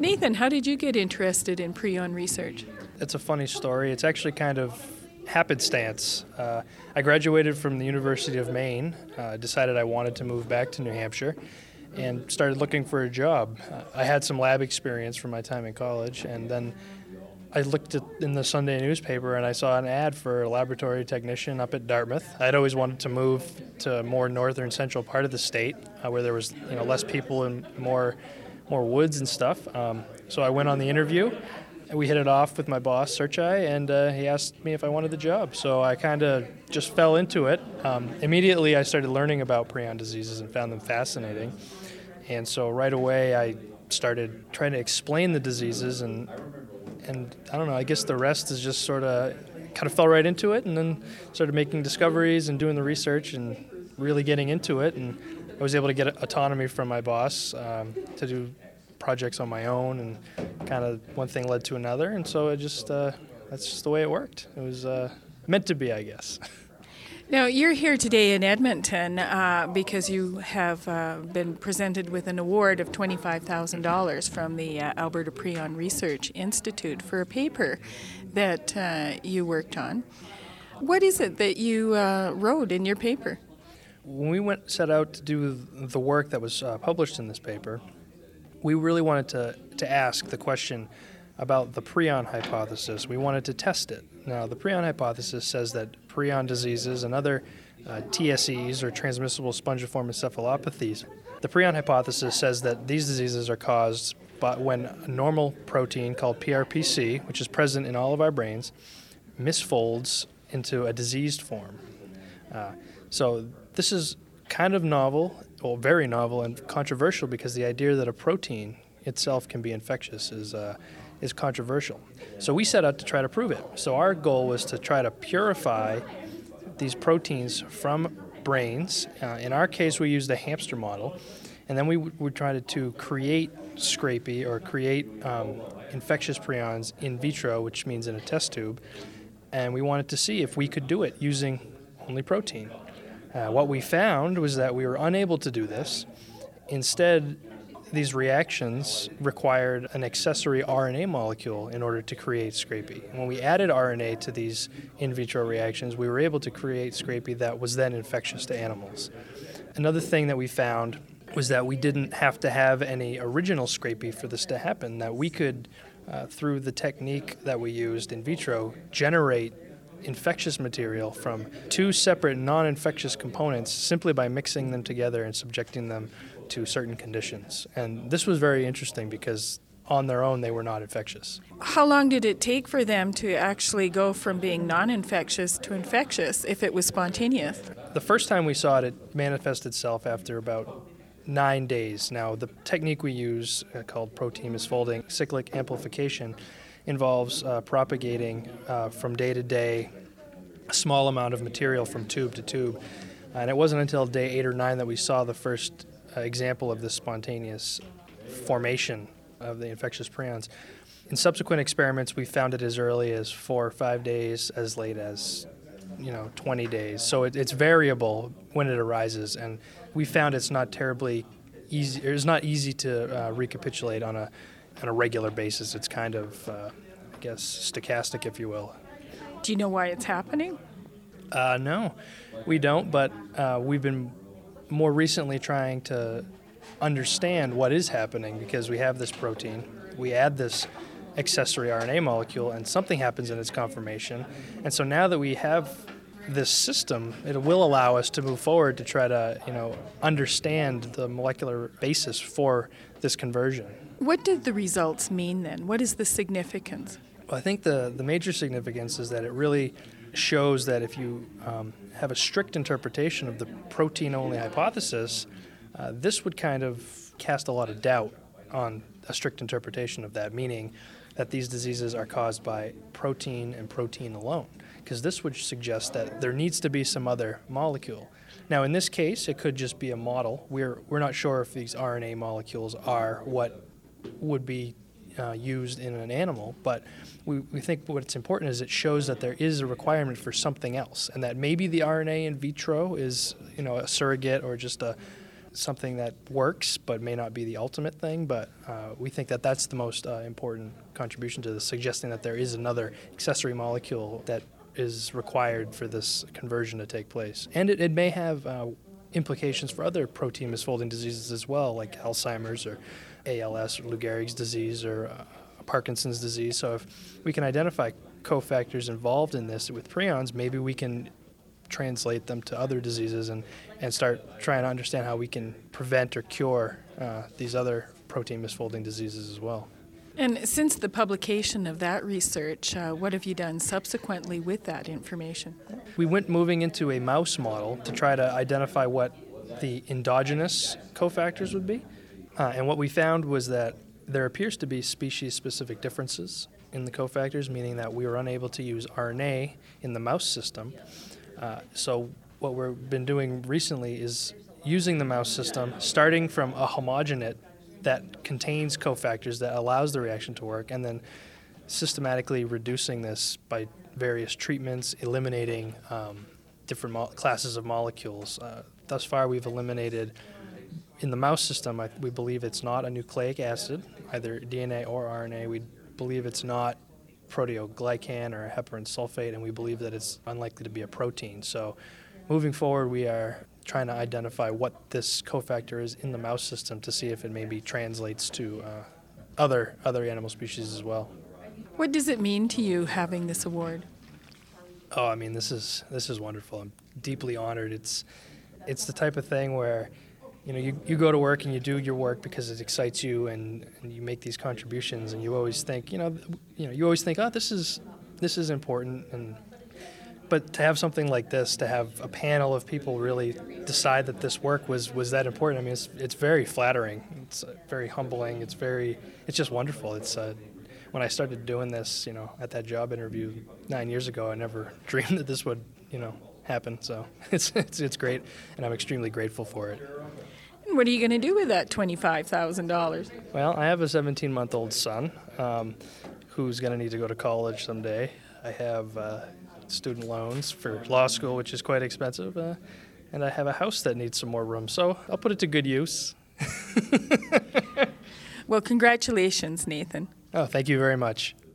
Nathan, how did you get interested in prion research? It's a funny story. It's actually kind of happenstance. I graduated from the University of Maine, decided I wanted to move back to New Hampshire, and started looking for a job. I had some lab experience from my time in college, and then I looked in the Sunday newspaper and I saw an ad for a laboratory technician up at Dartmouth. I'd always wanted to move to a more northern central part of the state where there was less people and more woods and stuff. So I went on the interview. We hit it off with my boss, Serchai, and he asked me if I wanted the job. So I kind of just fell into it. Immediately I started learning about prion diseases and found them fascinating. And so right away I started trying to explain the diseases, and I don't know, I guess the rest is just sort of kind of fell right into it, and then started making discoveries and doing the research and really getting into it. And I was able to get autonomy from my boss to do projects on my own, and kind of one thing led to another, and so that's just the way it worked. It was meant to be, I guess. Now, you're here today in Edmonton because you have been presented with an award of $25,000 from the Alberta Prion Research Institute for a paper that you worked on. What is it that you wrote in your paper? When we set out to do the work that was published in this paper, we really wanted to ask the question about the prion hypothesis. We wanted to test it. Now, the prion hypothesis says that prion diseases and other TSEs, or transmissible spongiform encephalopathies, the prion hypothesis says that these diseases are caused by when a normal protein called PRPC, which is present in all of our brains, misfolds into a diseased form. So this is kind of novel, well, very novel and controversial, because the idea that a protein itself can be infectious is controversial. So we set out to try to prove it. So our goal was to try to purify these proteins from brains. In our case, we used a hamster model, and then we would try to create scrapie, or create infectious prions in vitro, which means in a test tube, and we wanted to see if we could do it using only protein. What we found was that we were unable to do this. Instead, these reactions required an accessory RNA molecule in order to create scrapie. And when we added RNA to these in vitro reactions, we were able to create scrapie that was then infectious to animals. Another thing that we found was that we didn't have to have any original scrapie for this to happen, that we could, through the technique that we used in vitro, generate infectious material from two separate non-infectious components simply by mixing them together and subjecting them to certain conditions. And this was very interesting because on their own they were not infectious. How long did it take for them to actually go from being non-infectious to infectious if it was spontaneous? The first time we saw it, it manifested itself after about 9 days. Now, the technique we use, called protein misfolding, cyclic amplification, involves propagating from day to day a small amount of material from tube to tube. And it wasn't until day 8 or 9 that we saw the first example of this spontaneous formation of the infectious prions. In subsequent experiments, we found it as early as 4 or 5 days, as late as 20 days. So it's variable when it arises, and we found it's not terribly easy. It's not easy to recapitulate on a regular basis. It's kind of, stochastic, if you will. Do you know why it's happening? No, we don't, but we've been more recently trying to understand what is happening, because we have this protein, we add this accessory RNA molecule, and something happens in its conformation. And so now that we have this system, it will allow us to move forward to try to, understand the molecular basis for this conversion. What did the results mean then? What is the significance? Well, I think the major significance is that it really shows that if you have a strict interpretation of the protein-only hypothesis, this would kind of cast a lot of doubt on a strict interpretation of that, meaning that these diseases are caused by protein and protein alone, because this would suggest that there needs to be some other molecule. Now, in this case, it could just be a model. We're not sure if these RNA molecules are what would be used in an animal, but we think what's important is it shows that there is a requirement for something else, and that maybe the RNA in vitro is a surrogate or just a something that works but may not be the ultimate thing, but we think that that's the most important contribution to this, suggesting that there is another accessory molecule that is required for this conversion to take place. And it may have implications for other protein misfolding diseases as well, like Alzheimer's or ALS or Lou Gehrig's disease or Parkinson's disease. So if we can identify cofactors involved in this with prions, maybe we can translate them to other diseases and start trying to understand how we can prevent or cure these other protein misfolding diseases as well. And since the publication of that research, what have you done subsequently with that information? We went moving into a mouse model to try to identify what the endogenous cofactors would be. And what we found was that there appears to be species-specific differences in the cofactors, meaning that we were unable to use RNA in the mouse system. So what we've been doing recently is using the mouse system, starting from a homogenate that contains cofactors that allows the reaction to work, and then systematically reducing this by various treatments, eliminating different classes of molecules. Thus far, we've eliminated, in the mouse system, we believe it's not a nucleic acid, either DNA or RNA. We believe it's not proteoglycan or a heparin sulfate, and we believe that it's unlikely to be a protein. So moving forward, we are trying to identify what this cofactor is in the mouse system to see if it maybe translates to other animal species as well. What does it mean to you having this award? Oh, I mean, this is wonderful. I'm deeply honored. It's the type of thing where you go to work and you do your work because it excites you, and you make these contributions, and you always think, you always think, oh, this is important, but to have something like this, to have a panel of people really decide that this work was that important, I mean, it's very flattering. It's very humbling. It's just wonderful. It's when I started doing this, at that job interview 9 years ago, I never dreamed that this would, happen. So it's great, and I'm extremely grateful for it. What are you going to do with that $25,000? Well, I have a 17-month-old son who's going to need to go to college someday. I have student loans for law school, which is quite expensive, and I have a house that needs some more room. So I'll put it to good use. Well, congratulations, Nathan. Oh, thank you very much.